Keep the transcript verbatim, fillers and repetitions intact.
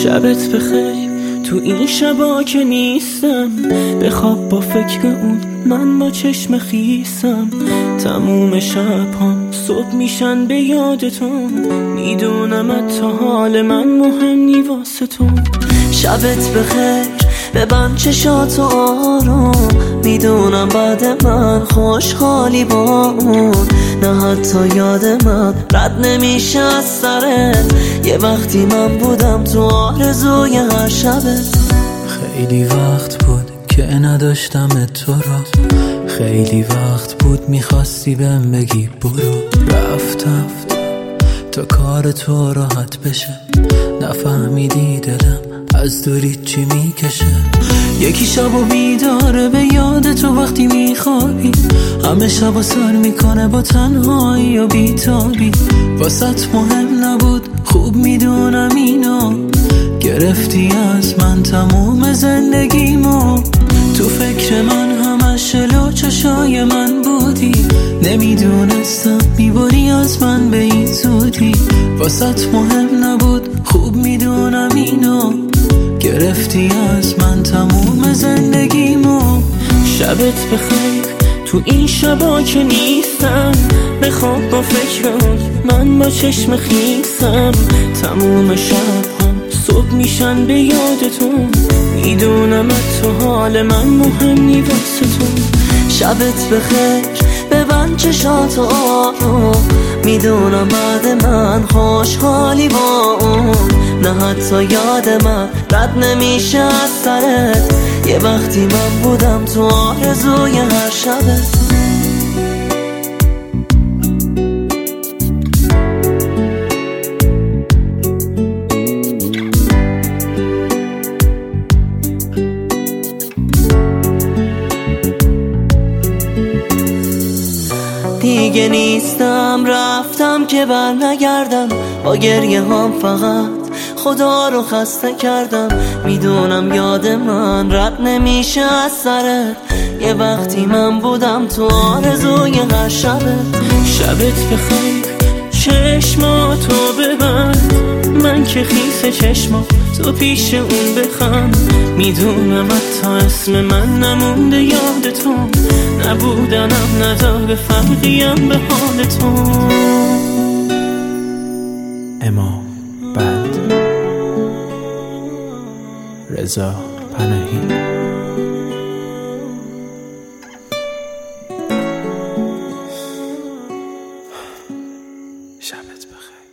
شبت بخیر تو این شبا که نیستم، بخواب با فکر اون من با چشم خیسم. تموم شب‌هام صبح میشن به یادتون، میدونم تا حال من مهم نی واسه تو. شبت بخیر ببند چشاتو آروم، میدونم بعد من خوشحالی با اون. نه حتی یاد من رد نمیشه از سرت، یه وقتی من بودم تو آرزوی هر شبت. خیلی وقت بود که نداشتم تو را، خیلی وقت بود میخواستی بهم بگی برو. رفت رفت تا کار تو راحت بشه، نفهمیدی دلم از دوری چی میکشه. یکی شبو بیداره به یاد تو وقتی میخوابی، همه شبو سر میکنه با تنهایی و بیتابی. واسط مهم نبود خوب میدونم اینو، گرفتی از من تموم زندگیمو. تو فکر من همش لو چشای من بودی، نمیدونستم میبری از من به این زودی. واسط مهم نبود خوب میدونم اینو، گرفتی از من تموم زندگیمو. شبت بخیر تو این شبا که نیستم، بخواب با فکر اون من با چشم خیسم. تموم شب‌هام صبح میشن به یادتون، میدونم تو حال من مهم نی واسه تو. شبت بخیر ببند چشاتو آروم، میدونم بعد من خوشحالی با اون. نه حتی یاد من رد نمیشه از سرت، یه وقتی من بودم تو آرزوی هر شبت. دیگه نیستم رفتم که بر نگردم، با گریه هم فقط خدا رو خسته کردم. میدونم یاد من رد نمیشه از سرت، یه وقتی من بودم تو آرزوی هر شبت. شبت بخیر چشماتو ببند، من که خیس چشما تو پیش اون بخند. میدونم حتی اسم من نمونده یادتون، نبودنم نداره فرقیم به حالتون. امام بند رضا پناهی. شبت بخیر.